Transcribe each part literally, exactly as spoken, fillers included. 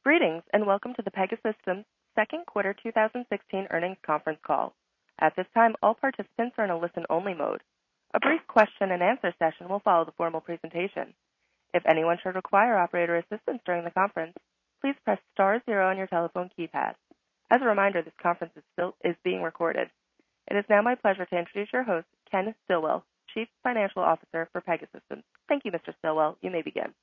Greetings, and welcome to the Pegasystems second quarter two thousand sixteen earnings conference call. At this time, all participants are in a listen-only mode. A brief question and answer session will follow the formal presentation. If anyone should require operator assistance during the conference, please press star zero on your telephone keypad. As a reminder, this conference is, still, is being recorded. It is now my pleasure to introduce your host, Ken Stillwell, Chief Financial Officer for Pegasystems. Thank you, Mister Stillwell. You may begin.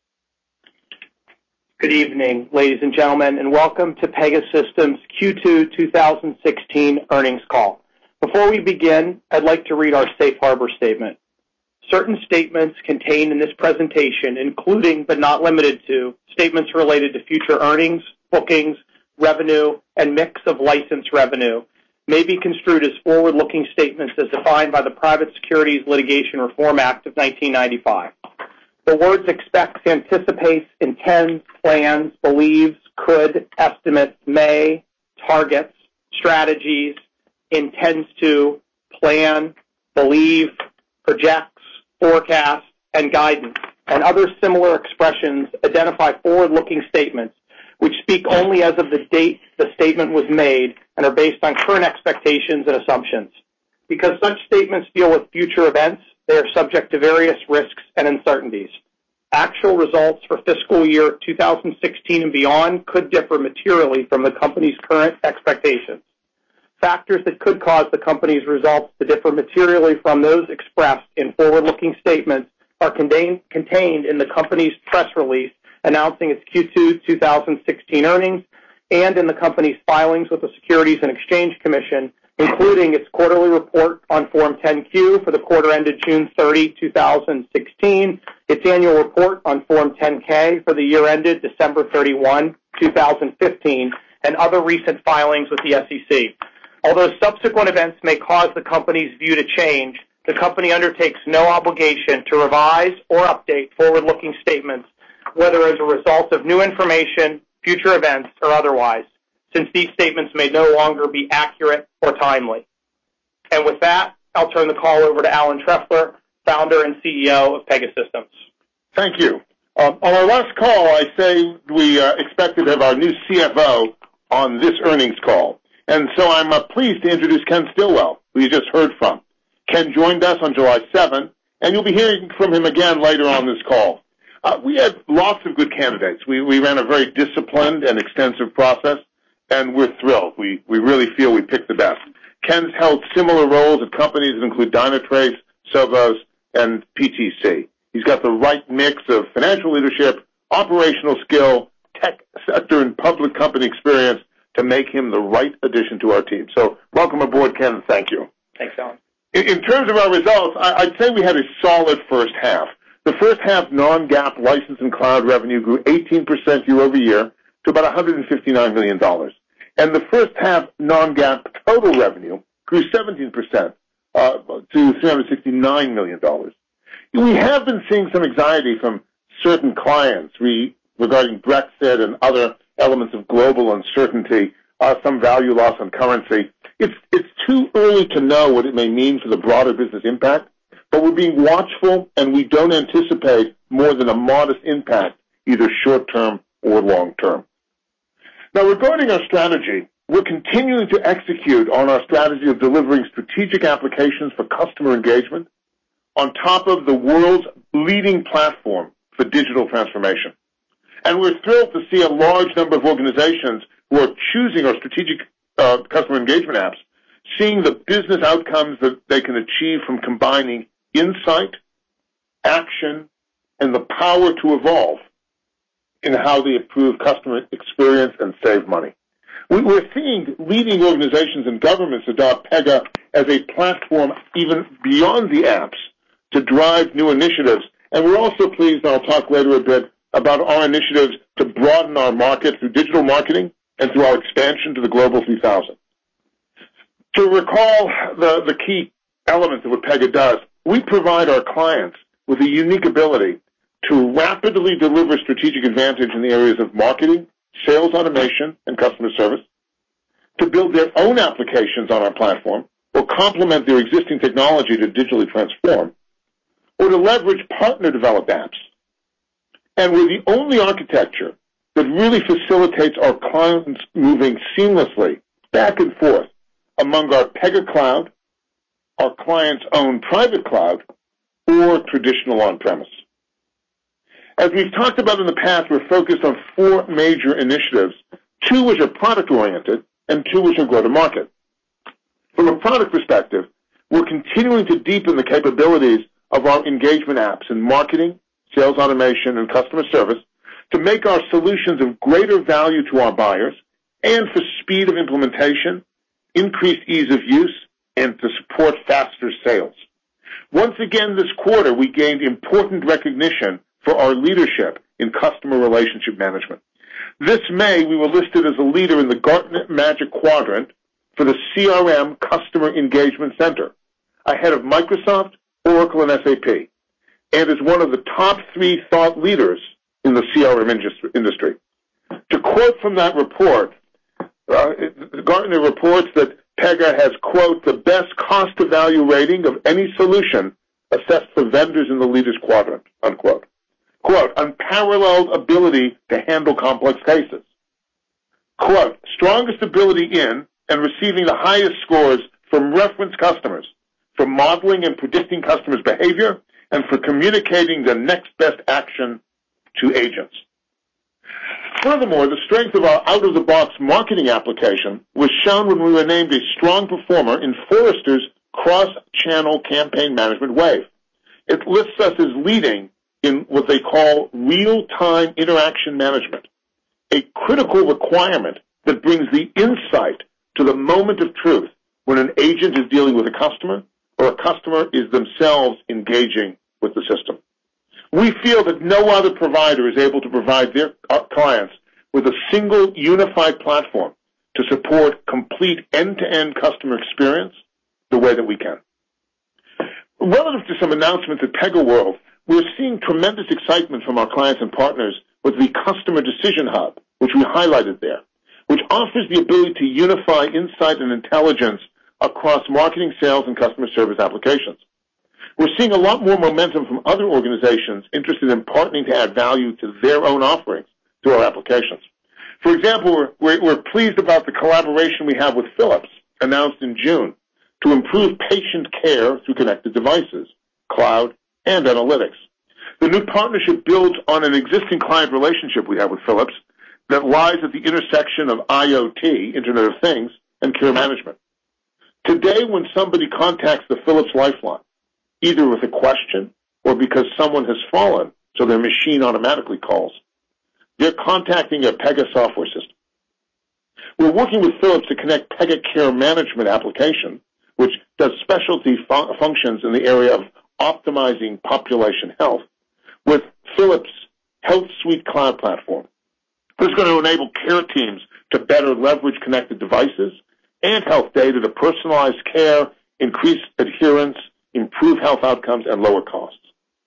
Good evening, ladies and gentlemen, and welcome to Pegasystems Q two twenty sixteen earnings call. Before we begin, I'd like to read our safe harbor statement. Certain statements contained in this presentation, including but not limited to statements related to future earnings, bookings, revenue, and mix of license revenue, may be construed as forward-looking statements as defined by the Private Securities Litigation Reform Act of nineteen ninety-five. The words expects, anticipates, intends, plans, believes, could, estimates, may, targets, strategies, intends to, plan, believe, projects, forecast, and guidance, and other similar expressions identify forward-looking statements which speak only as of the date the statement was made and are based on current expectations and assumptions. Because such statements deal with future events, they are subject to various risks and uncertainties. Actual results for fiscal year two thousand sixteen and beyond could differ materially from the company's current expectations. Factors that could cause the company's results to differ materially from those expressed in forward-looking statements are contained, contained in the company's press release announcing its Q two twenty sixteen earnings and in the company's filings with the Securities and Exchange Commission, including its quarterly report on Form ten Q for the quarter ended June thirtieth, two thousand sixteen, its annual report on Form ten K for the year ended December thirty-first, two thousand fifteen, and other recent filings with the S E C. Although subsequent events may cause the company's view to change, the company undertakes no obligation to revise or update forward-looking statements, whether as a result of new information, future events, or otherwise, since these statements may no longer be accurate or timely. And with that, I'll turn the call over to Alan Trefler, founder and C E O of Pegasystems. Thank you. Um, on our last call, I say we uh, expected to have our new C F O on this earnings call. And so I'm uh, pleased to introduce Ken Stillwell, who you just heard from. Ken joined us on July seventh, and you'll be hearing from him again later on this call. Uh, we had lots of good candidates. We, we ran a very disciplined and extensive process, and we're thrilled. We, we really feel we picked the best. Ken's held similar roles at companies that include Dynatrace, Sovos, and P T C. He's got the right mix of financial leadership, operational skill, tech sector, and public company experience to make him the right addition to our team. So welcome aboard, Ken, and thank you. Thanks, Alan. In, in terms of our results, I, I'd say we had a solid first half. The first half non-GAAP license and cloud revenue grew eighteen percent year over year to about one hundred fifty-nine million dollars. And the first half non-GAAP total revenue grew seventeen percent uh, to three hundred sixty-nine million dollars. We have been seeing some anxiety from certain clients re- regarding Brexit and other elements of global uncertainty, uh, some value loss on currency. It's, it's too early to know what it may mean for the broader business impact, but we're being watchful, and we don't anticipate more than a modest impact, either short-term or long-term. Now, regarding our strategy, we're continuing to execute on our strategy of delivering strategic applications for customer engagement on top of the world's leading platform for digital transformation. And we're thrilled to see a large number of organizations who are choosing our strategic uh, customer engagement apps, seeing the business outcomes that they can achieve from combining insight, action, and the power to evolve in how they improve customer experience and save money. We're seeing leading organizations and governments adopt Pega as a platform even beyond the apps to drive new initiatives. And we're also pleased, and I'll talk later a bit, about our initiatives to broaden our market through digital marketing and through our expansion to the Global three thousand. To recall the, the key elements of what Pega does, we provide our clients with a unique ability to rapidly deliver strategic advantage in the areas of marketing, sales automation, and customer service, to build their own applications on our platform or complement their existing technology to digitally transform, or to leverage partner-developed apps. And we're the only architecture that really facilitates our clients moving seamlessly back and forth among our Pega Cloud, our client's own private cloud, or traditional on-premise. As we've talked about in the past, we're focused on four major initiatives, two which are product-oriented and two which are go-to-market. From a product perspective, we're continuing to deepen the capabilities of our engagement apps in marketing, sales automation, and customer service to make our solutions of greater value to our buyers and for speed of implementation, increased ease of use, and to support faster sales. Once again this quarter, we gained important recognition for our leadership in customer relationship management. This May, we were listed as a leader in the Gartner Magic Quadrant for the C R M Customer Engagement Center, ahead of Microsoft, Oracle, and S A P, and is one of the top three thought leaders in the C R M industry. To quote from that report, uh, Gartner reports that Pega has, quote, the best cost-to-value rating of any solution assessed for vendors in the leaders quadrant, unquote. Quote, unparalleled ability to handle complex cases. Quote, strongest ability in and receiving the highest scores from reference customers for modeling and predicting customers' behavior and for communicating the next best action to agents. Furthermore, the strength of our out-of-the-box marketing application was shown when we were named a strong performer in Forrester's cross-channel campaign management wave. It lists us as leading in what they call real-time interaction management, a critical requirement that brings the insight to the moment of truth when an agent is dealing with a customer or a customer is themselves engaging with the system. We feel that no other provider is able to provide their clients with a single unified platform to support complete end-to-end customer experience the way that we can. Relative to some announcements at PegaWorld, we're seeing tremendous excitement from our clients and partners with the Customer Decision Hub, which we highlighted there, which offers the ability to unify insight and intelligence across marketing, sales, and customer service applications. We're seeing a lot more momentum from other organizations interested in partnering to add value to their own offerings through our applications. For example, we're, we're, we're pleased about the collaboration we have with Philips, announced in June, to improve patient care through connected devices, cloud, and analytics. The new partnership builds on an existing client relationship we have with Philips that lies at the intersection of I O T, Internet of Things, and care management. Today, when somebody contacts the Philips Lifeline, either with a question or because someone has fallen, so their machine automatically calls, they're contacting a Pega software system. We're working with Philips to connect Pega Care Management application, which does specialty fun- functions in the area of optimizing population health, with Philips Health Suite Cloud Platform. This is going to enable care teams to better leverage connected devices and health data to personalize care, increase adherence, improve health outcomes, and lower costs.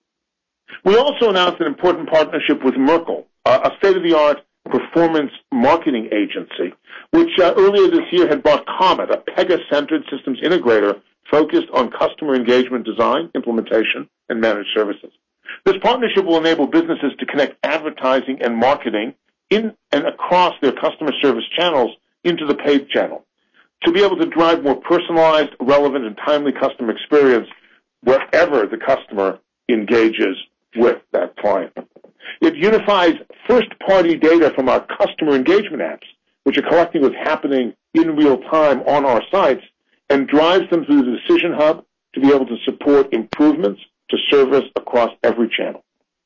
We also announced an important partnership with Merkle, a state-of-the-art performance marketing agency, which uh, earlier this year had bought Comet, a Pega-centered systems integrator focused on customer engagement design, implementation, and managed services. This partnership will enable businesses to connect advertising and marketing in and across their customer service channels into the paid channel to be able to drive more personalized, relevant, and timely customer experience wherever the customer engages with that client. It unifies first-party data from our customer engagement apps, which are collecting what's happening in real time on our sites, and drives them through the Decision Hub to be able to support improvements to service across every channel.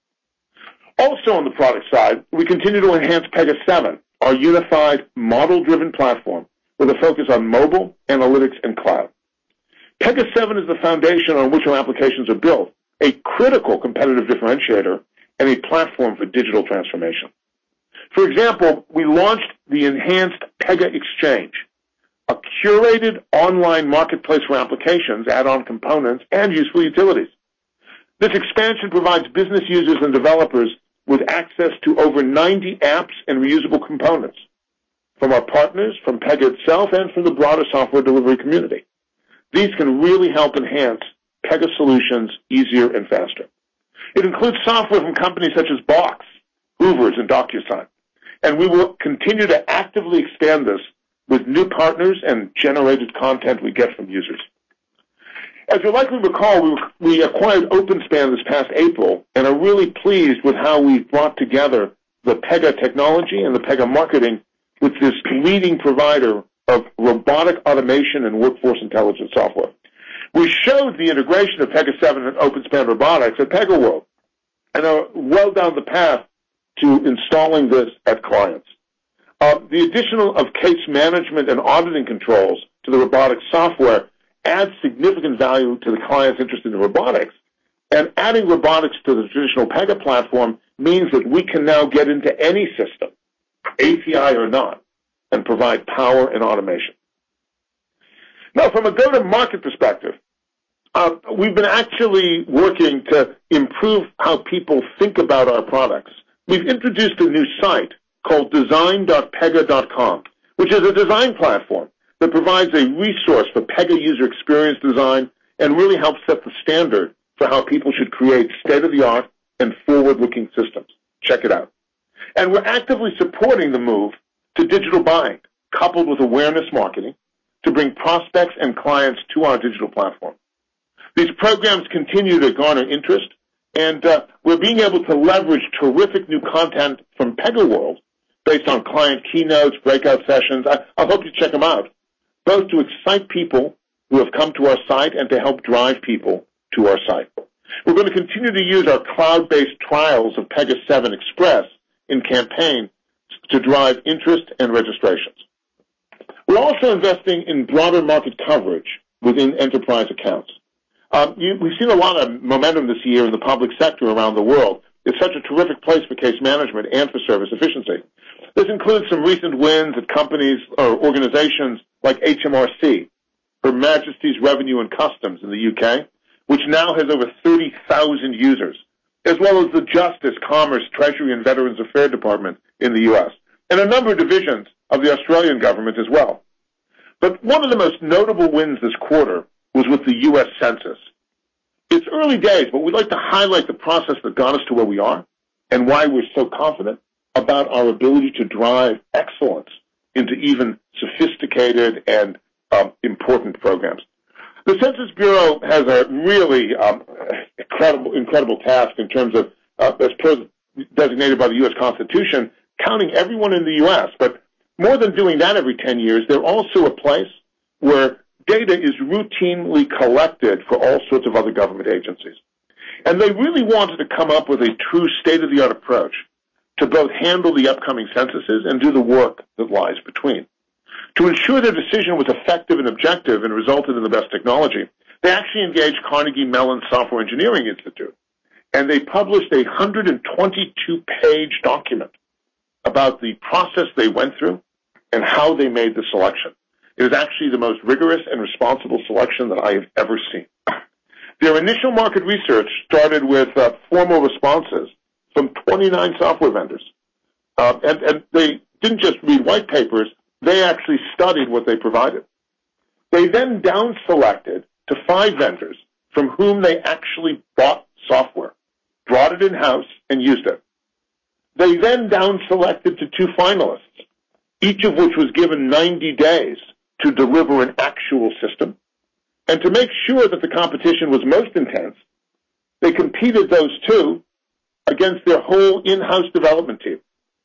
Also on the product side, we continue to enhance Pega seven, our unified model-driven platform with a focus on mobile, analytics, and cloud. Pega seven is the foundation on which our applications are built, a critical competitive differentiator, and a platform for digital transformation. For example, we launched the enhanced Pega Exchange, a curated online marketplace for applications, add-on components, and useful utilities. This expansion provides business users and developers with access to over ninety apps and reusable components from our partners, from Pega itself, and from the broader software delivery community. These can really help enhance Pega solutions easier and faster. It includes software from companies such as Box, Hoovers, and DocuSign. And we will continue to actively expand this with new partners and generated content we get from users. As you'll likely recall, we, we acquired OpenSpan this past April and are really pleased with how we've brought together the Pega technology and the Pega marketing with this leading provider of robotic automation and workforce intelligence software. We showed the integration of Pega seven and OpenSpan Robotics at PegaWorld and are well down the path to installing this at clients. Uh, the addition of case management and auditing controls to the robotics software adds significant value to the clients interested in robotics, and adding robotics to the traditional Pega platform means that we can now get into any system, A P I or not, and provide power and automation. Now, from a go-to-market perspective, uh, we've been actually working to improve how people think about our products. We've introduced a new site called design dot pega dot com, which is a design platform that provides a resource for Pega user experience design and really helps set the standard for how people should create state-of-the-art and forward-looking systems. Check it out. And we're actively supporting the move to digital buying, coupled with awareness marketing, to bring prospects and clients to our digital platform. These programs continue to garner interest, and uh, we're being able to leverage terrific new content from PegaWorld based on client keynotes, breakout sessions. I, I hope you check them out, both to excite people who have come to our site and to help drive people to our site. We're going to continue to use our cloud-based trials of Pega seven Express in campaign to drive interest and registrations. We're also investing in broader market coverage within enterprise accounts. Um, you, we've seen a lot of momentum this year in the public sector around the world. It's such a terrific place for case management and for service efficiency. This includes some recent wins at companies or organizations like H M R C, Her Majesty's Revenue and Customs in the U K, which now has over thirty thousand users, as well as the Justice, Commerce, Treasury, and Veterans Affairs Department in the U S, and a number of divisions of the Australian government as well. But one of the most notable wins this quarter was with the U S Census. It's early days, but we'd like to highlight the process that got us to where we are and why we're so confident about our ability to drive excellence into even sophisticated and um, important programs. The Census Bureau has a really um, incredible, incredible task in terms of, uh, as designated by the U S Constitution, counting everyone in the U S. But more than doing that every ten years, they're also a place where data is routinely collected for all sorts of other government agencies. And they really wanted to come up with a true state-of-the-art approach to both handle the upcoming censuses and do the work that lies between. To ensure their decision was effective and objective and resulted in the best technology, they actually engaged Carnegie Mellon Software Engineering Institute, and they published a one hundred twenty-two page document about the process they went through and how they made the selection. It was actually the most rigorous and responsible selection that I have ever seen. Their initial market research started with uh, formal responses from twenty-nine software vendors. Uh, and, and they didn't just read white papers, they actually studied what they provided. They then down-selected to five vendors from whom they actually bought software, brought it in-house, and used it. They then down-selected to two finalists, each of which was given ninety days to deliver an actual system. And to make sure that the competition was most intense, they competed those two against their whole in-house development team.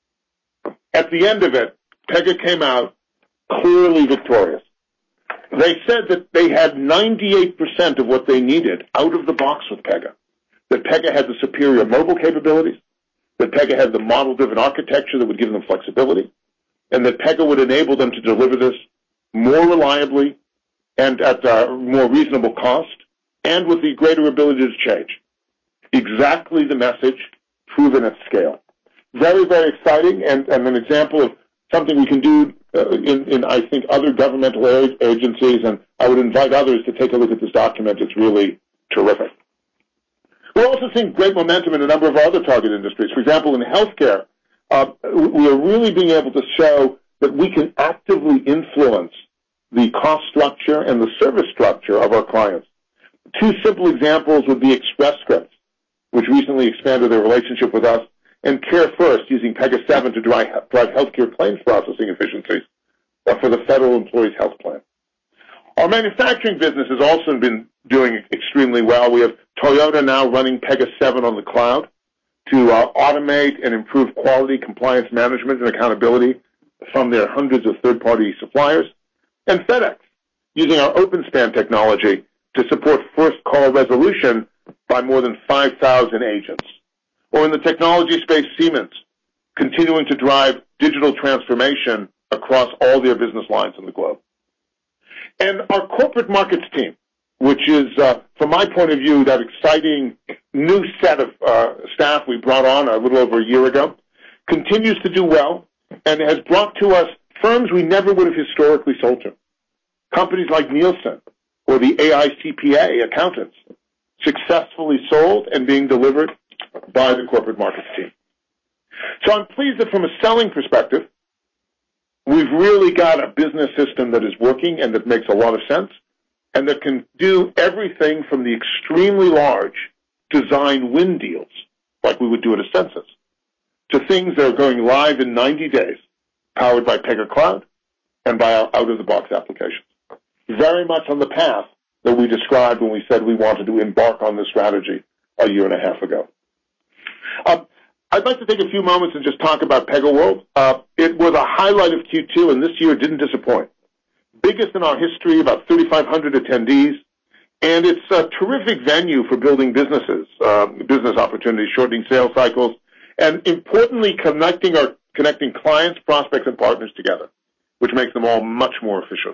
At the end of it, Pega came out clearly victorious. They said that they had ninety-eight percent of what they needed out of the box with Pega, that Pega had the superior mobile capabilities, that Pega had the model-driven architecture that would give them flexibility, and that Pega would enable them to deliver this more reliably and at a more reasonable cost, and with the greater ability to change. Exactly the message proven at scale. Very, very exciting, and, and an example of something we can do uh, in, in, I think, other governmental agencies, and I would invite others to take a look at this document. It's really terrific. We're also seeing great momentum in a number of our other target industries. For example, in healthcare, uh, we are really being able to show that we can actively influence the cost structure and the service structure of our clients. Two simple examples would be Express Scripts, which recently expanded their relationship with us, and Care First using Pega seven to drive, drive healthcare claims processing efficiencies for the Federal Employees Health Plan. Our manufacturing business has also been doing extremely well. We have Toyota now running Pega seven on the cloud to uh, automate and improve quality, compliance management, and accountability from their hundreds of third-party suppliers. And FedEx using our OpenSpan technology to support first call resolution by more than five thousand agents. Or in the technology space, Siemens continuing to drive digital transformation across all their business lines in the globe. And our corporate markets team, which is, uh, from my point of view, that exciting new set of uh, staff we brought on a little over a year ago, continues to do well and has brought to us firms we never would have historically sold to. Companies like Nielsen or the A I C P A accountants, successfully sold and being delivered by the corporate markets team. So I'm pleased that from a selling perspective, we've really got a business system that is working and that makes a lot of sense and that can do everything from the extremely large design win deals, like we would do at a census, to things that are going live in ninety days, powered by Pega Cloud and by our out-of-the-box applications. Very much on the path that we described when we said we wanted to embark on this strategy a year and a half ago. Um, I'd like to take a few moments and just talk about PegaWorld. Uh, it was a highlight of Q two, and this year didn't disappoint. Biggest in our history, about thirty-five hundred attendees, and it's a terrific venue for building businesses, uh, business opportunities, shortening sales cycles, and importantly, connecting our connecting clients, prospects, and partners together, which makes them all much more efficient.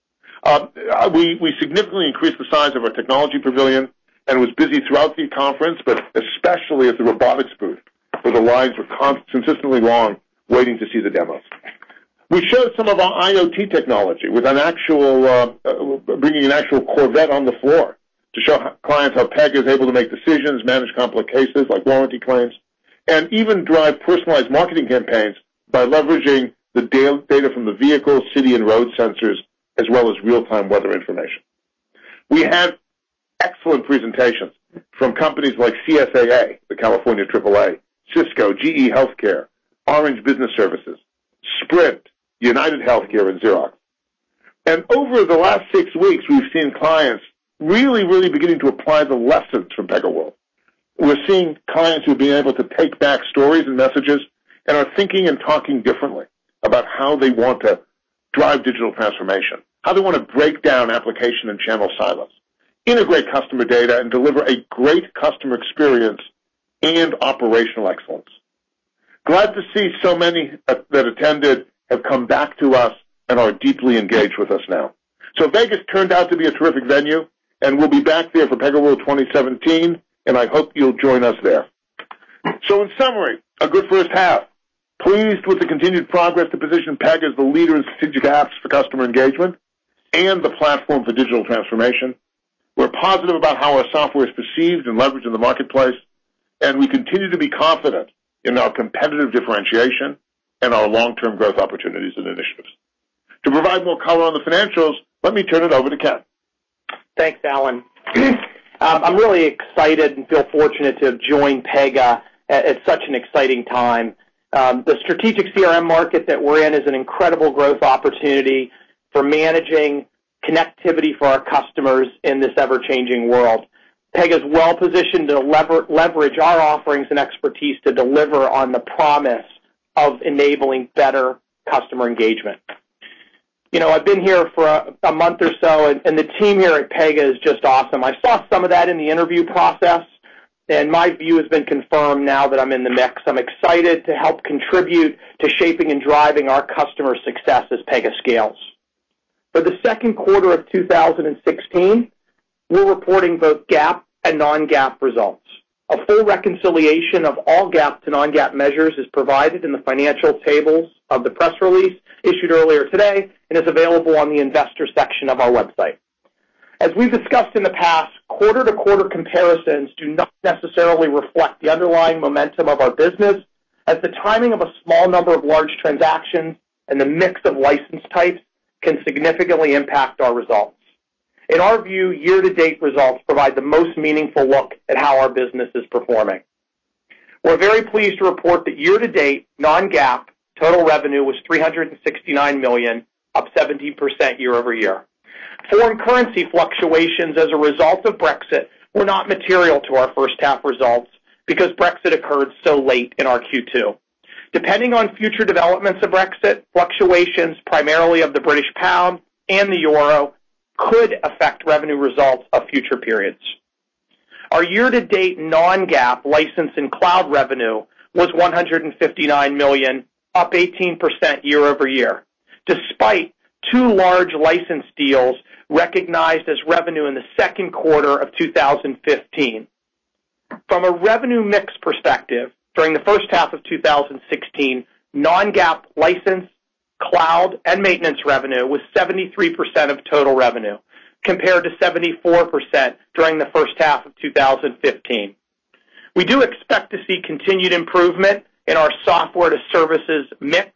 Uh, we, we significantly increased the size of our technology pavilion and was busy throughout the conference, but especially at the robotics booth, where the lines were consistently long, waiting to see the demos. We showed some of our IoT technology with an actual, uh, uh, bringing an actual Corvette on the floor to show how clients how Pega is able to make decisions, manage complex cases like warranty claims, and even drive personalized marketing campaigns by leveraging the data from the vehicle, city, and road sensors, as well as real-time weather information. We had excellent presentations from companies like C S A A, the California triple A, Cisco, G E Healthcare, Orange Business Services, Sprint, United Healthcare, and Xerox. And over the last six weeks, we've seen clients really, really beginning to apply the lessons from PegaWorld. We're seeing clients who've been able to take back stories and messages and are thinking and talking differently about how they want to drive digital transformation, how they want to break down application and channel silos, integrate customer data, and deliver a great customer experience and operational excellence. Glad to see so many that attended have come back to us and are deeply engaged with us now. So Vegas turned out to be a terrific venue, and we'll be back there for PegaWorld twenty seventeen, and I hope you'll join us there. So in summary, a good first half. Pleased with the continued progress to position Pega as the leader in strategic apps for customer engagement and the platform for digital transformation. We're positive about how our software is perceived and leveraged in the marketplace, and we continue to be confident in our competitive differentiation and our long-term growth opportunities and initiatives. To provide more color on the financials, let me turn it over to Ken. Thanks, Alan. um, I'm really excited and feel fortunate to have joined Pega at, at such an exciting time. Um, the strategic C R M market that we're in is an incredible growth opportunity for managing connectivity for our customers in this ever-changing world. Pega is well-positioned to lever, leverage our offerings and expertise to deliver on the promise of enabling better customer engagement. You know, I've been here for a, a month or so, and, and the team here at Pega is just awesome. I saw some of that in the interview process, and my view has been confirmed now that I'm in the mix. I'm excited to help contribute to shaping and driving our customer success as Pega scales. For the second quarter of two thousand sixteen, we're reporting both GAAP and non-GAAP results. A full reconciliation of all GAAP to non-GAAP measures is provided in the financial tables of the press release issued earlier today and is available on the investor section of our website. As we've discussed in the past, quarter-to-quarter comparisons do not necessarily reflect the underlying momentum of our business, as the timing of a small number of large transactions and the mix of license types can significantly impact our results. In our view, year-to-date results provide the most meaningful look at how our business is performing. We're very pleased to report that year-to-date non-GAAP total revenue was three hundred sixty-nine million dollars, up seventeen percent year-over-year. Foreign currency fluctuations as a result of Brexit were not material to our first half results because Brexit occurred so late in our Q two. Depending on future developments of Brexit, fluctuations primarily of the British pound and the euro could affect revenue results of future periods. Our year-to-date non-GAAP license and cloud revenue was one hundred fifty-nine million dollars, up eighteen percent year-over-year, despite two large license deals recognized as revenue in the second quarter of two thousand fifteen. From a revenue mix perspective, during the first half of two thousand sixteen, non-GAAP license, cloud, and maintenance revenue was seventy-three percent of total revenue, compared to seventy-four percent during the first half of two thousand fifteen. We do expect to see continued improvement in our software to services mix,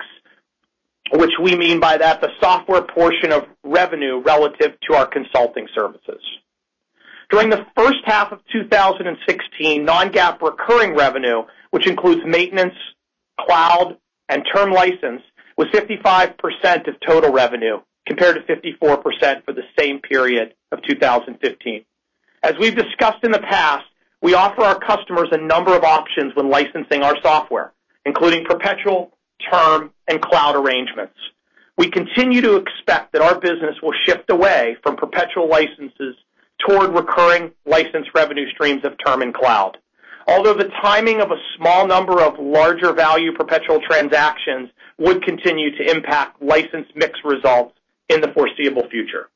which we mean by that the software portion of revenue relative to our consulting services. During the first half of two thousand sixteen, non-GAAP recurring revenue, which includes maintenance, cloud, and term license, was fifty-five percent of total revenue, compared to fifty-four percent for the same period of two thousand fifteen. As we've discussed in the past, we offer our customers a number of options when licensing our software, including perpetual, term, and cloud arrangements. We continue to expect that our business will shift away from perpetual licenses toward recurring license revenue streams of term and cloud. Although the timing of a small number of larger value perpetual transactions would continue to impact license mix results in the foreseeable future.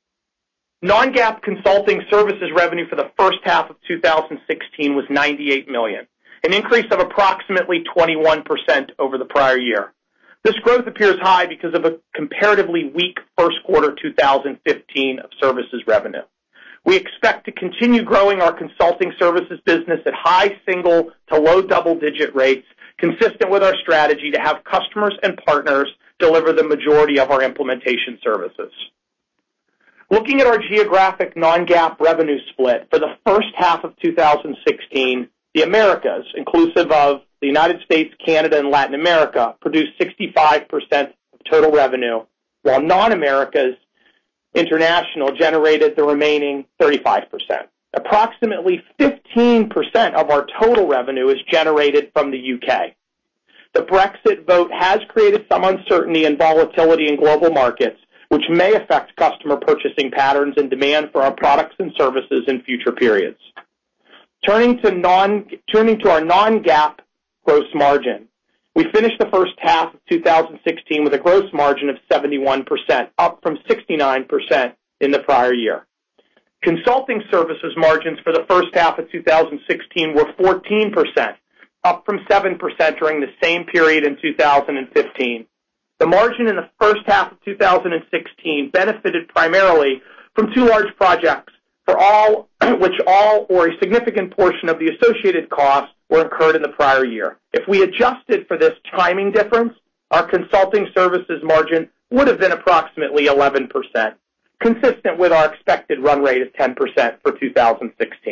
Non-GAAP consulting services revenue for the first half of two thousand sixteen was ninety-eight million dollars, an increase of approximately twenty-one percent over the prior year. This growth appears high because of a comparatively weak first quarter two thousand fifteen of services revenue. We expect to continue growing our consulting services business at high single to low double-digit rates, consistent with our strategy to have customers and partners deliver the majority of our implementation services. Looking at our geographic non-GAAP revenue split for the first half of two thousand sixteen, the Americas, inclusive of the United States, Canada, and Latin America, produced sixty-five percent of total revenue, while non-Americas international generated the remaining thirty-five percent. Approximately fifteen percent of our total revenue is generated from the U K. The Brexit vote has created some uncertainty and volatility in global markets, which may affect customer purchasing patterns and demand for our products and services in future periods. Turning to, non, turning to our non-GAAP gross margin, we finished the first half of two thousand sixteen with a gross margin of seventy-one percent, up from sixty-nine percent in the prior year. Consulting services margins for the first half of two thousand sixteen were fourteen percent, up from seven percent during the same period in two thousand fifteen. The margin in the first half of two thousand sixteen benefited primarily from two large projects, for all which all or a significant portion of the associated costs were incurred in the prior year. If we adjusted for this timing difference, our consulting services margin would have been approximately eleven percent, consistent with our expected run rate of ten percent for two thousand sixteen.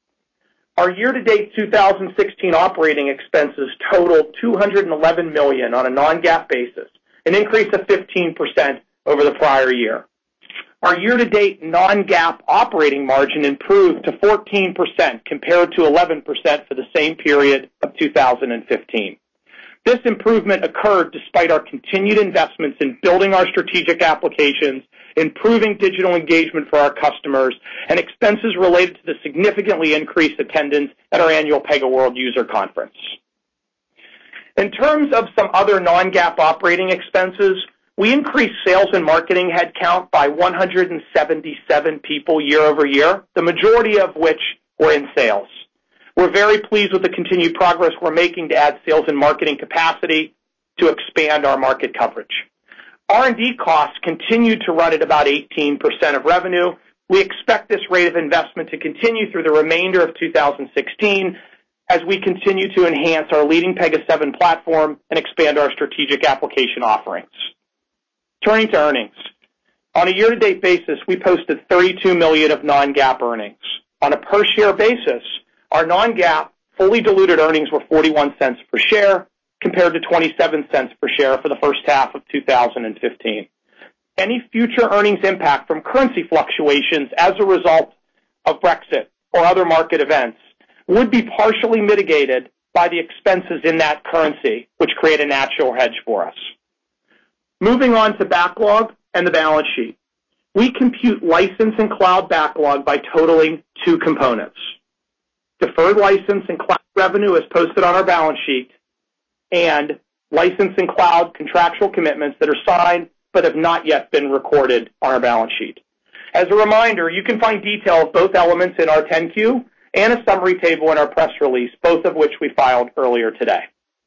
Our year-to-date two thousand sixteen operating expenses totaled two hundred eleven million dollars on a non-GAAP basis, an increase of fifteen percent over the prior year. Our year-to-date non-GAAP operating margin improved to fourteen percent compared to eleven percent for the same period of two thousand fifteen. This improvement occurred despite our continued investments in building our strategic applications, improving digital engagement for our customers, and expenses related to the significantly increased attendance at our annual PegaWorld user conference. In terms of some other non-GAAP operating expenses, we increased sales and marketing headcount by one hundred seventy-seven people year over year, the majority of which were in sales. We're very pleased with the continued progress we're making to add sales and marketing capacity to expand our market coverage. R and D costs continue to run at about eighteen percent of revenue. We expect this rate of investment to continue through the remainder of two thousand sixteen as we continue to enhance our leading Pega seven platform and expand our strategic application offerings. Turning to earnings. On a year-to-date basis, we posted thirty-two million dollars of non-GAAP earnings. On a per-share basis, our non-GAAP fully diluted earnings were forty-one cents per share compared to twenty-seven cents per share for the first half of two thousand fifteen. Any future earnings impact from currency fluctuations as a result of Brexit or other market events would be partially mitigated by the expenses in that currency, which create a natural hedge for us. Moving on to backlog and the balance sheet. We compute license and cloud backlog by totaling two components. Deferred license and cloud revenue is posted on our balance sheet, and license and cloud contractual commitments that are signed but have not yet been recorded on our balance sheet. As a reminder, you can find detail of both elements in our ten Q and a summary table in our press release, both of which we filed earlier today.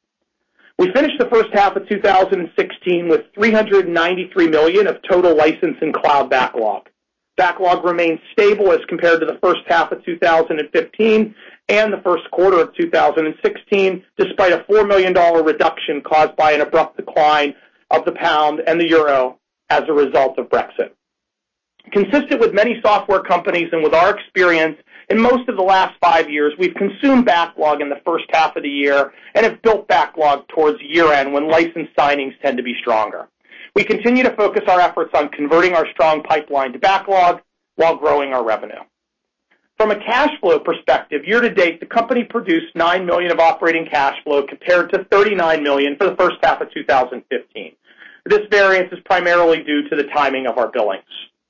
We finished the first half of two thousand sixteen with three hundred ninety-three million dollars of total license and cloud backlog. Backlog remains stable as compared to the first half of two thousand fifteen and the first quarter of two thousand sixteen, despite a four million dollars reduction caused by an abrupt decline of the pound and the euro as a result of Brexit. Consistent with many software companies and with our experience in most of the last five years, we've consumed backlog in the first half of the year and have built backlog towards year-end when license signings tend to be stronger. We continue to focus our efforts on converting our strong pipeline to backlog while growing our revenue. From a cash flow perspective, year-to-date, the company produced nine million dollars of operating cash flow compared to thirty-nine million dollars for the first half of two thousand fifteen. This variance is primarily due to the timing of our billings.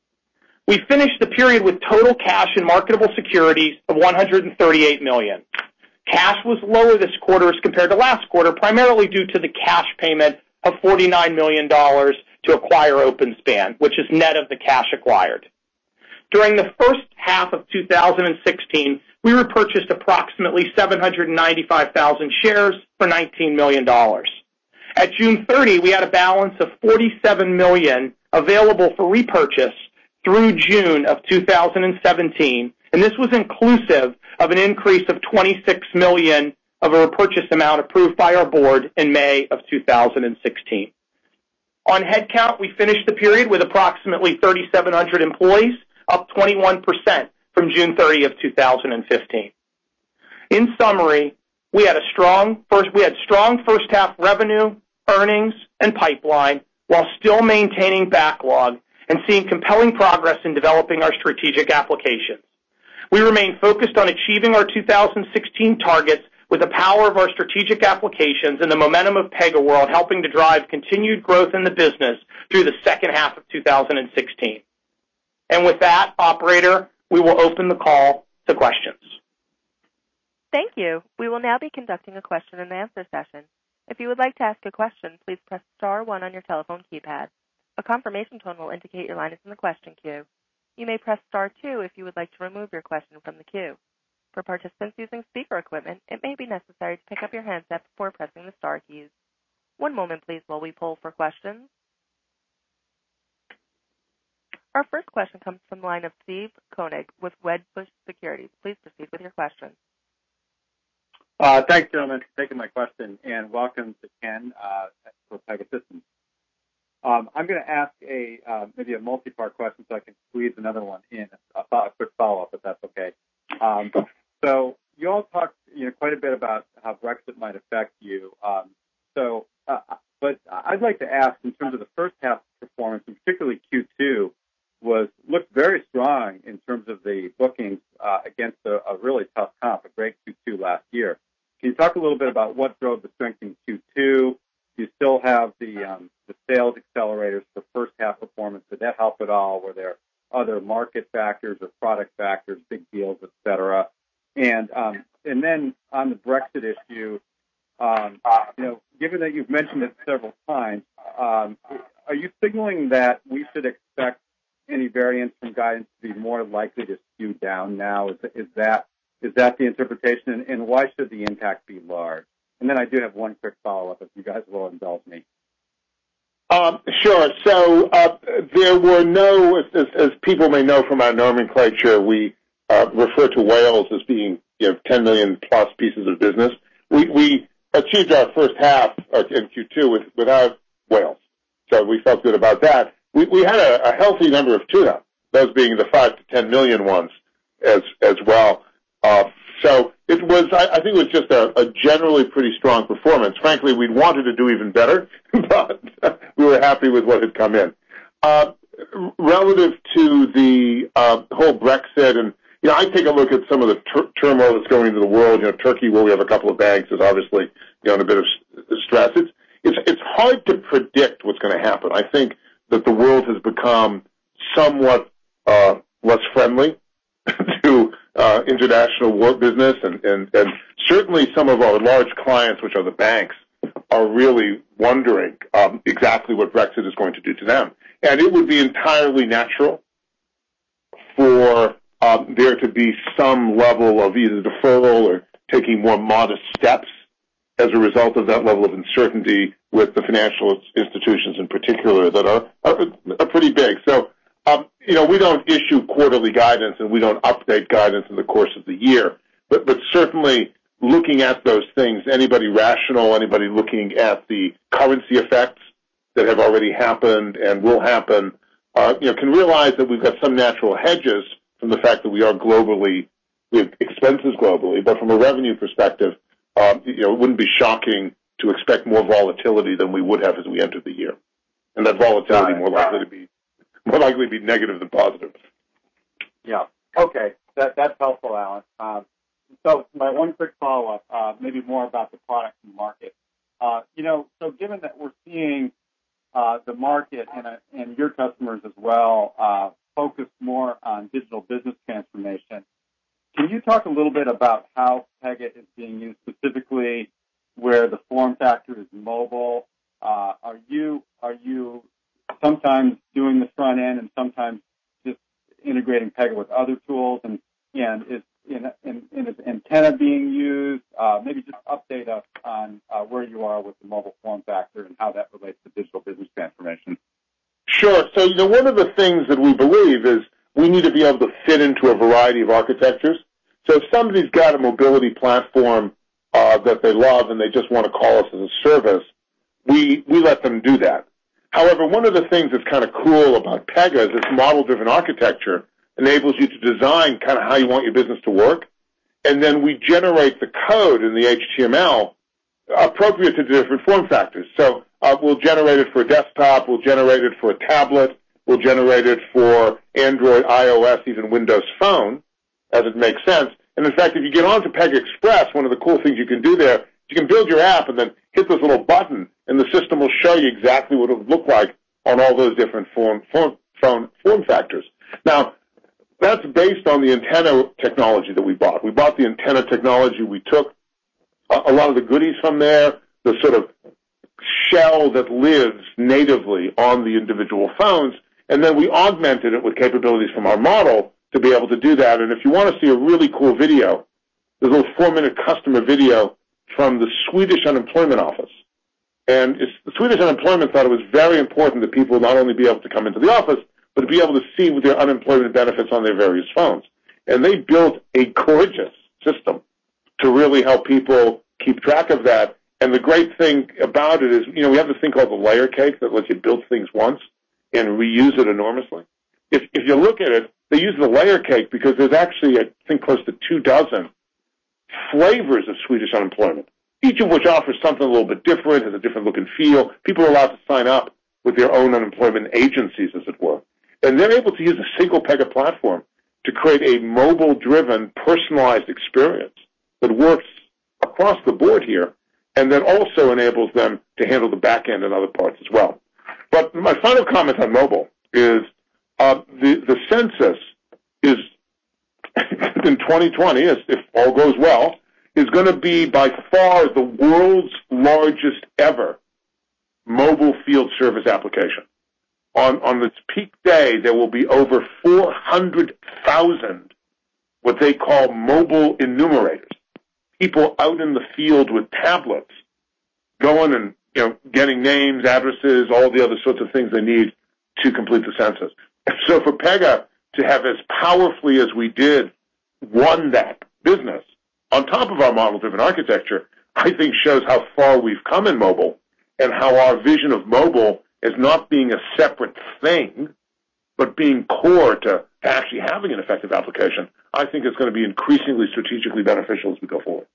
We finished the period with total cash and marketable securities of one hundred thirty-eight million dollars. Cash was lower this quarter as compared to last quarter, primarily due to the cash payment of forty-nine million dollars to acquire OpenSpan, which is net of the cash acquired. During the first half of two thousand sixteen, we repurchased approximately seven hundred ninety-five thousand shares for nineteen million dollars. At June thirtieth, we had a balance of forty-seven million dollars available for repurchase through June of two thousand seventeen, and this was inclusive of an increase of twenty-six million dollars of a repurchase amount approved by our board in May of two thousand sixteen. On headcount, we finished the period with approximately thirty-seven hundred employees, up twenty-one percent from June thirtieth of two thousand fifteen. In summary, we had a strong first we had strong first half revenue, earnings, and pipeline while still maintaining backlog and seeing compelling progress in developing our strategic applications. We remain focused on achieving our two thousand sixteen targets with the power of our strategic applications and the momentum of PegaWorld helping to drive continued growth in the business through the second half of two thousand sixteen. And with that, operator, we will open the call to questions. Thank you. We will now be conducting a question and answer session. If you would like to ask a question, please press star one on your telephone keypad. A confirmation tone will indicate your line is in the question queue. You may press star two if you would like to remove your question from the queue. For participants using speaker equipment, it may be necessary to pick up your handset before pressing the star keys. One moment, please, while we poll for questions. Our first question comes from the line of Steve Koenig with Wedbush Securities. Please proceed with your question. Uh, thanks, gentlemen, for taking my question, and welcome to Ken uh, for Pegasystems. Um, I'm going to ask a uh, maybe a multi-part question so I can squeeze another one in. A, a quick follow-up, if that's okay. Um, so you all talked, you know, quite a bit about how Brexit might affect you. Um, so, uh, but I'd like to ask, in terms of the first half performance, and particularly Q two, was looked very strong in terms of the bookings uh, against a, a really tough comp, a great Q two last year. Can you talk a little bit about what drove the strength in Q two? Do you still have the um, the sales accelerators for first half performance? Did that help at all? Were there other market factors or product factors, big deals, et cetera? And um, and then on the Brexit issue, um, you know, given that you've mentioned it several times, um, are you signaling that we should expect any variance from guidance to be more likely to skew down now? Is, is that is that the interpretation? And, and why should the impact be large? And then I do have one quick follow-up, if you guys will indulge me. Um, sure. So uh, there were no, as, as people may know from our nomenclature, we uh, refer to Wales as being, you know, ten million plus pieces of business. We, we achieved our first half uh, in Q two with, without Wales, so we felt good about that. We, we had a, a healthy number of tune-up, those being the five to ten million ones as as well. Uh, so it was, I, I think it was just a, a generally pretty strong performance. Frankly, we'd wanted to do even better, but we were happy with what had come in. Uh, relative to the uh, whole Brexit, and you know, I take a look at some of the tur- turmoil that's going into the world. You know, Turkey, where we have a couple of banks, is obviously you know in a bit of stress. It's it's it's hard to predict what's going to happen. I think that the world has become somewhat uh, less friendly to uh, international work business, and, and, and certainly some of our large clients, which are the banks, are really wondering um, exactly what Brexit is going to do to them. And it would be entirely natural for um, there to be some level of either deferral or taking more modest steps as a result of that level of uncertainty with the financial institutions in particular that are, are, are pretty big. So, um, you know, we don't issue quarterly guidance and we don't update guidance in the course of the year. But, but certainly looking at those things, anybody rational, anybody looking at the currency effects that have already happened and will happen, uh, you know, can realize that we've got some natural hedges from the fact that we are globally, we have expenses globally, but from a revenue perspective, um, you know, it wouldn't be shocking to expect more volatility than we would have as we entered the year. And that volatility more likely to be, more likely to be negative than positive. Yeah. Okay. That, that's helpful, Alan. Um, so my one quick follow-up, uh, maybe more about the product and market. Uh, you know, so given that we're seeing uh, the market and, uh, and your customers as well uh, focus more on digital business transformation, can you talk a little bit about how Pega is being used specifically where the form factor is mobile? Uh, are you are you sometimes doing the front end and sometimes just integrating Pega with other tools? And, and is, in, in, in is antenna being used? Uh, maybe just update us on uh, where you are with the mobile form factor and how that relates to digital business transformation. Sure. So, you know, one of the things that we believe is we need to be able to fit into a variety of architectures. So if somebody's got a mobility platform uh, that they love and they just want to call us as a service, we we let them do that. However, one of the things that's kind of cool about Pega is this model-driven architecture enables you to design kind of how you want your business to work, and then we generate the code in the H T M L appropriate to different form factors. So uh, we'll generate it for a desktop, we'll generate it for a tablet, we'll generate it for Android, iOS, even Windows Phone, as it makes sense. And in fact, if you get onto Pega Express, one of the cool things you can do there, you can build your app and then hit this little button, and the system will show you exactly what it would look like on all those different form, form, form, form factors. Now, that's based on the antenna technology that we bought. We bought the antenna technology. We took a, a lot of the goodies from there, the sort of shell that lives natively on the individual phones, and then we augmented it with capabilities from our model to be able to do that. And if you want to see a really cool video, there's a little four-minute customer video from the Swedish Unemployment Office. And it's, the Swedish Unemployment thought it was very important that people not only be able to come into the office, but to be able to see their unemployment benefits on their various phones. And they built a gorgeous system to really help people keep track of that. And the great thing about it is, you know, we have this thing called the layer cake that lets you build things once and reuse it enormously. If, if you look at it, they use the layer cake because there's actually, I think, close to two dozen flavors of Swedish unemployment, each of which offers something a little bit different, has a different look and feel. People are allowed to sign up with their own unemployment agencies, as it were. And they're able to use a single Pega platform to create a mobile-driven, personalized experience that works across the board here and that also enables them to handle the back end and other parts as well. But my final comment on mobile is uh, the, the census is, in twenty twenty, if all goes well, is going to be by far the world's largest ever mobile field service application. On, on its peak day, there will be over four hundred thousand what they call mobile enumerators, people out in the field with tablets going and, you know, getting names, addresses, all the other sorts of things they need to complete the census. So for Pega to have as powerfully as we did won that business on top of our model-driven architecture, I think shows how far we've come in mobile and how our vision of mobile as not being a separate thing, but being core to, to actually having an effective application, I think is going to be increasingly strategically beneficial as we go forward.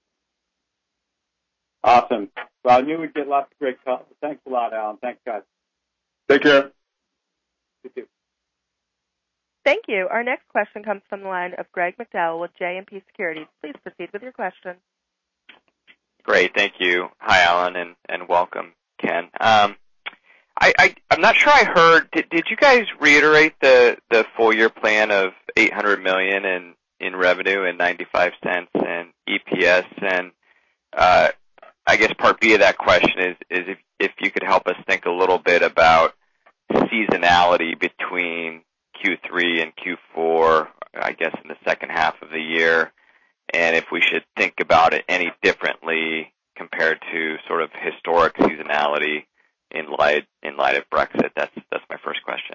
Awesome. Well, I knew we'd get lots of great calls. Thanks a lot, Alan. Thanks, guys. Take care. You too. Thank you. Our next question comes from the line of Greg McDowell with J M P Securities. Please proceed with your question. Great. Thank you. Hi, Alan, and, and welcome, Ken. Um, I, I, I'm not sure I heard, did, did you guys reiterate the, the full-year plan of eight hundred million dollars in, in revenue and ninety-five cents in E P S? And uh, I guess part B of that question is, is if, if you could help us think a little bit about seasonality between Q three and Q four, I guess in the second half of the year, and if we should think about it any differently compared to sort of historic seasonality in light in light of Brexit. That's that's my first question.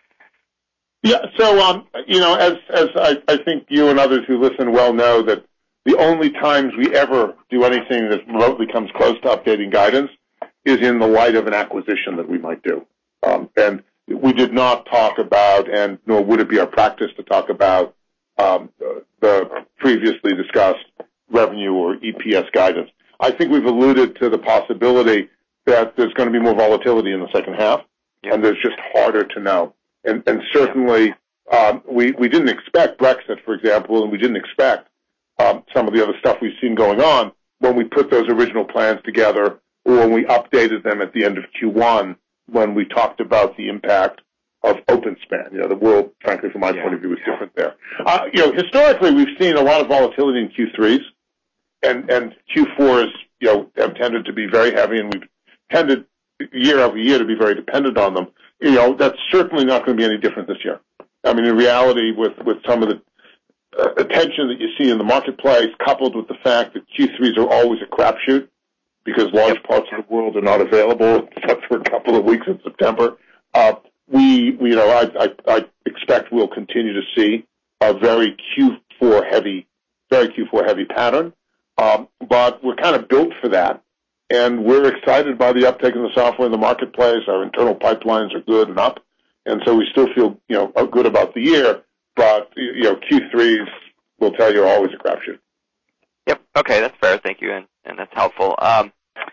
Yeah, so um, you know, as as I, I think you and others who listen well know, that the only times we ever do anything that remotely comes close to updating guidance is in the light of an acquisition that we might do. Um, and we did not talk about, and nor would it be our practice to talk about, um, the previously discussed revenue or E P S guidance. I think we've alluded to the possibility that there's going to be more volatility in the second half, yeah. and there's just harder to know. And, and certainly, um, we, we didn't expect Brexit, for example, and we didn't expect um, some of the other stuff we've seen going on when we put those original plans together, or when we updated them at the end of Q one, when we talked about the impact of OpenSpan. You know, the world, frankly, from my yeah. point of view, is different there. Uh, you know, historically, we've seen a lot of volatility in Q threes, and, and Q fours, you know, have tended to be very heavy, and we've tended year over year to be very dependent on them. You know, that's certainly not going to be any different this year. I mean, in reality, with, with some of the uh, attention that you see in the marketplace, coupled with the fact that Q threes are always a crapshoot because large parts of the world are not available except for a couple of weeks in September, uh, we, we, you know, I, I, I expect we'll continue to see a very Q four heavy, very Q four heavy pattern. Um, but we're kind of built for that. And we're excited by the uptake of the software in the marketplace. Our internal pipelines are good and up. And so we still feel, you know, good about the year. But, you know, Q threes, will tell you, are always a crapshoot. Yep. Okay, that's fair. Thank you, and, and that's helpful. Um,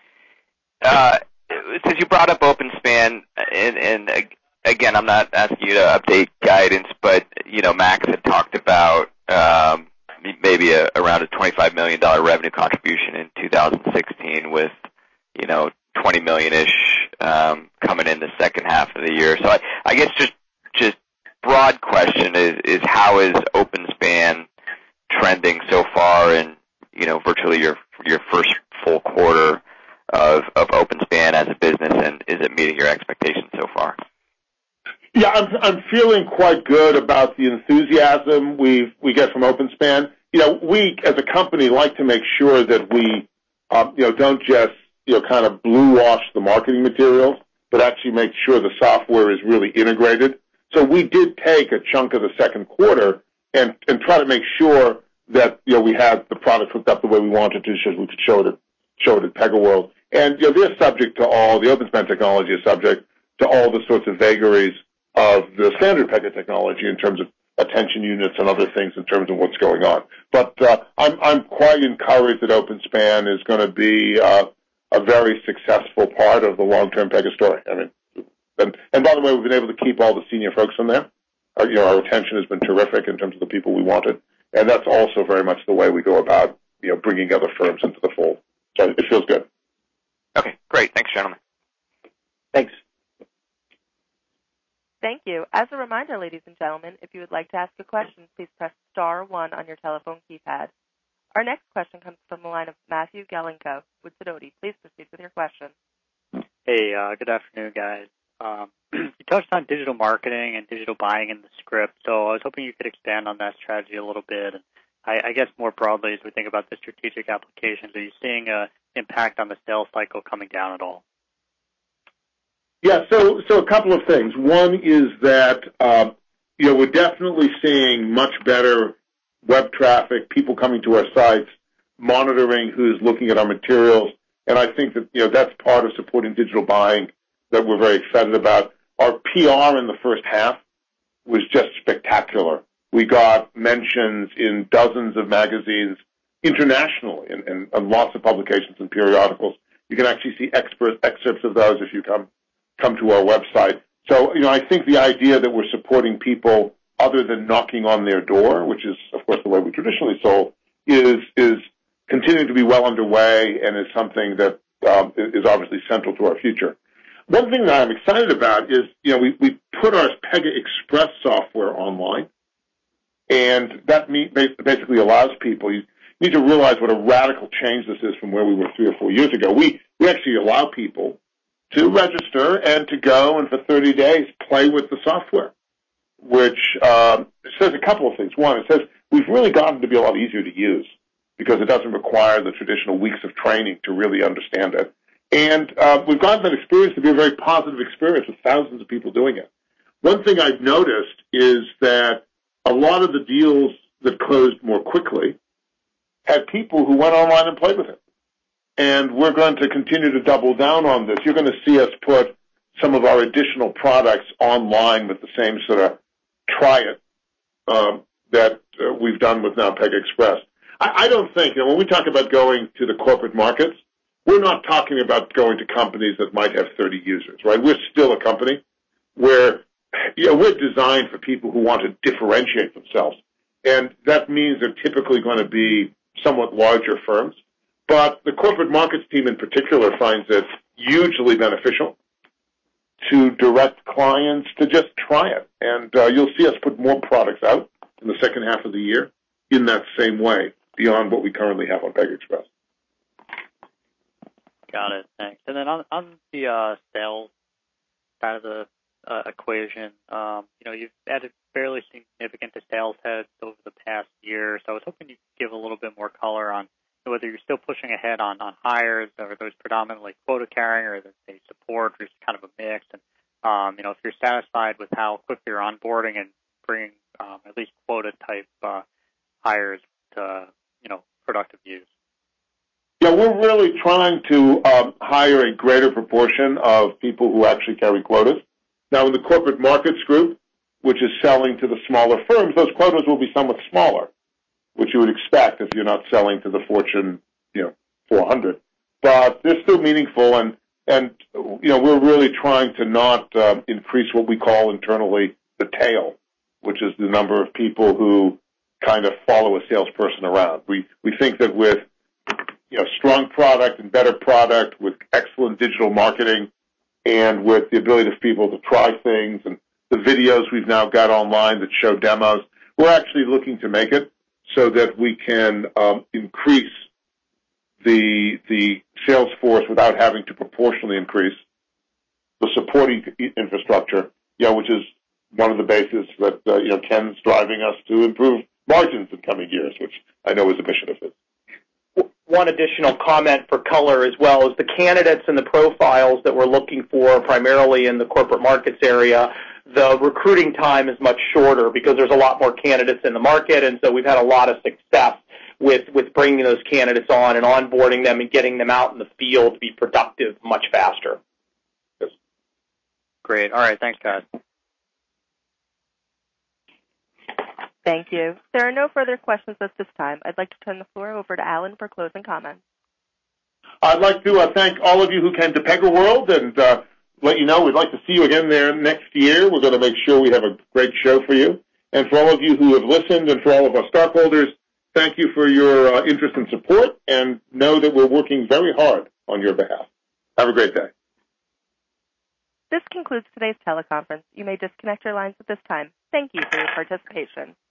uh, since you brought up OpenSpan, and, and again, I'm not asking you to update guidance, but, you know, Max had talked about um, maybe a, around a twenty-five million dollars revenue contribution in two thousand sixteen with, you know, twenty million-ish um, coming in the second half of the year. So I, I guess just just broad question is, is how is OpenSpan trending so far in, you know, virtually your your first full quarter of, of OpenSpan as a business, and is it meeting your expectations so far? Yeah, I'm, I'm feeling quite good about the enthusiasm we we get from OpenSpan. You know, we as a company like to make sure that we, um, you know, don't just, you know, kind of blue wash the marketing materials, but actually make sure the software is really integrated. So we did take a chunk of the second quarter and, and try to make sure that, you know, we had the product hooked up the way we wanted to, so we could show it at, show it at PegaWorld. And, you know, they're subject to all, the OpenSpan technology is subject to all the sorts of vagaries of the standard Pega technology in terms of attention units and other things in terms of what's going on. But uh, I'm, I'm quite encouraged that OpenSpan is going to be uh, a very successful part of the long-term Pega story. I mean, and, and by the way, we've been able to keep all the senior folks in there. Our, you know, our retention has been terrific in terms of the people we wanted, and that's also very much the way we go about, you know, bringing other firms into the fold. So it feels good. Okay, great. Thanks, gentlemen. Thanks. Thank you. As a reminder, ladies and gentlemen, if you would like to ask a question, please press star one on your telephone keypad. Our next question comes from the line of Matthew Galinko with Sidoti. Please proceed with your question. Hey, uh, good afternoon, guys. Um, you touched on digital marketing and digital buying in the script, so I was hoping you could expand on that strategy a little bit. And I, I guess more broadly, as we think about the strategic applications, are you seeing an impact on the sales cycle coming down at all? Yeah, so so a couple of things. One is that uh, you know, we're definitely seeing much better web traffic, people coming to our sites, monitoring who's looking at our materials, and I think that, you know, that's part of supporting digital buying that we're very excited about. Our P R in the first half was just spectacular. We got mentions in dozens of magazines internationally and, and, and lots of publications and periodicals. You can actually see expert, excerpts of those if you come come to our website. So, you know, I think the idea that we're supporting people other than knocking on their door, which is, of course, the way we traditionally sold, is is continuing to be well underway and is something that um, is obviously central to our future. One thing that I'm excited about is, you know, we, we put our Pega Express software online, and that basically allows people, you need to realize what a radical change this is from where we were three or four years ago. We, we actually allow people to register and to go and for thirty days play with the software, which um, says a couple of things. One, it says we've really gotten to be a lot easier to use because it doesn't require the traditional weeks of training to really understand it. And uh, we've gotten that experience to be a very positive experience with thousands of people doing it. One thing I've noticed is that a lot of the deals that closed more quickly had people who went online and played with it. And we're going to continue to double down on this. You're going to see us put some of our additional products online with the same sort of try it um, that uh, we've done with now Pega Express. I, I don't think, you know, when we talk about going to the corporate markets, we're not talking about going to companies that might have thirty users, right? We're still a company where, you know, we're designed for people who want to differentiate themselves. And that means they're typically going to be somewhat larger firms. But the corporate markets team in particular finds it hugely beneficial to direct clients to just try it. And uh, you'll see us put more products out in the second half of the year in that same way, beyond what we currently have on Pega Express. Got it. Thanks. And then on, on the uh, sales side of the uh, equation, um, you know, you've added fairly significant to sales heads over the past year. So I was hoping you could give a little bit more color on whether you're still pushing ahead on, on hires, or are those predominantly quota carrying, or are they support, or is it kind of a mix? And, um, you know, if you're satisfied with how quick you're onboarding and bringing um, at least quota-type uh, hires to, you know, productive use. Yeah, we're really trying to um, hire a greater proportion of people who actually carry quotas. Now, in the corporate markets group, which is selling to the smaller firms, those quotas will be somewhat smaller, which you would expect if you're not selling to the Fortune, you know, four hundred. But they're still meaningful, and, and you know, we're really trying to not uh, increase what we call internally the tail, which is the number of people who kind of follow a salesperson around. We we think that with, you know, strong product and better product, with excellent digital marketing, and with the ability of people to try things, and the videos we've now got online that show demos, we're actually looking to make it so that we can um, increase the the sales force without having to proportionally increase the supporting infrastructure, you know, which is one of the bases that uh, you know Ken's driving us to improve margins in coming years, which I know is a mission of his. One additional comment for color as well is the candidates and the profiles that we're looking for primarily in the corporate markets area. The recruiting time is much shorter because there's a lot more candidates in the market, and so we've had a lot of success with, with bringing those candidates on and onboarding them and getting them out in the field to be productive much faster. Yes. Great. All right. Thanks, guys. Thank you. There are no further questions at this time. I'd like to turn the floor over to Alan for closing comments. I'd like to uh, thank all of you who came to PegaWorld and uh, let you know we'd like to see you again there next year. We're going to make sure we have a great show for you. And for all of you who have listened and for all of our stockholders, thank you for your uh, interest and support, and know that we're working very hard on your behalf. Have a great day. This concludes today's teleconference. You may disconnect your lines at this time. Thank you for your participation.